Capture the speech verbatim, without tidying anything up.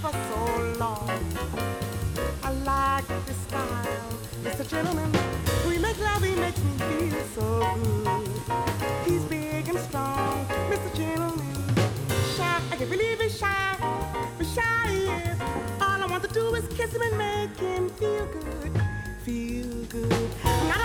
for so long. I like his style, Mister Gentleman. We make love, he makes me feel so good. He's big and strong, Mister Gentleman. Shy, I can't believe he's shy, but shy he is. All I want to do is kiss him and make him feel good, feel good. I'm not